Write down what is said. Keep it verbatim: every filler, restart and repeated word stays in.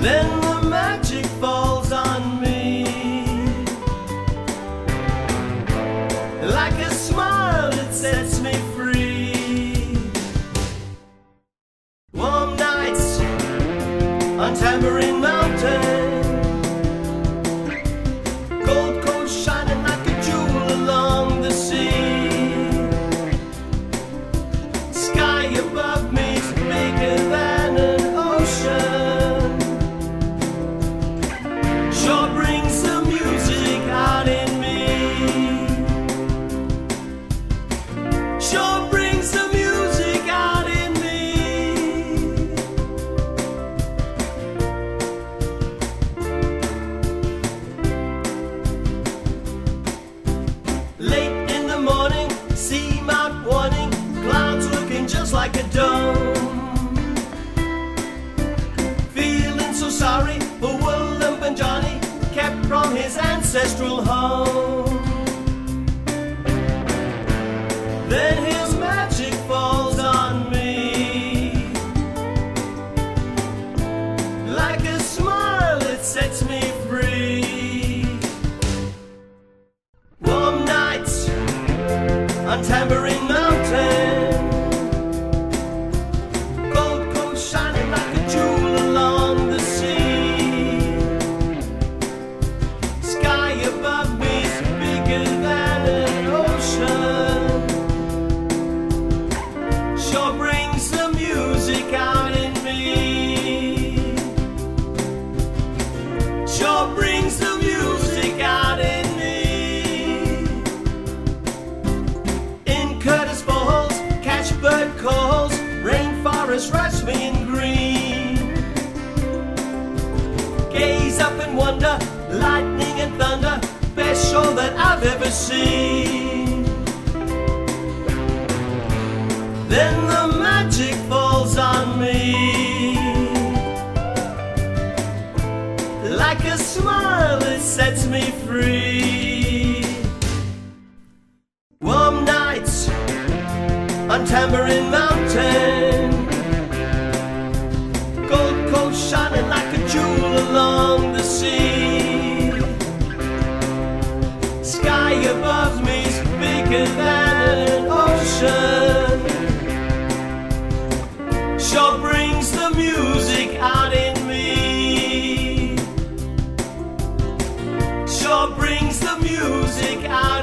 Then the magic falls on me. Like a smile, it sets me free. Warm nights on Tambourine Mountain, gold coast shining like a jewel along the sea. Sky above me's bigger than an ocean. Sure brings the music out in me. Sure brings the music out in me. Late in the morning, sea mount warning, clouds looking just like a dome. Feeling so sorry for Willem and Johnny, kept from his ancestral home. Then his magic falls on me. Like a smile, it sets me free. Warm nights on Tambourine Mountain, gold coast shining like a jewel along the sea. Sky above me's bigger than an ocean. Sure brings the music out in me. Sure brings the music out in me. In Curtis Falls, catch bird calls, rainforest wraps me in green. Gaze up and wonder, lightning and thunder, best show that I've ever seen. Then the magic falls on me. Like a smile, it sets me free. Warm nights on Tambourine Mountain, gold coast shining like a jewel along the sea. Sky above me's bigger than an ocean. Sure brings the music out in me. Sure brings the music out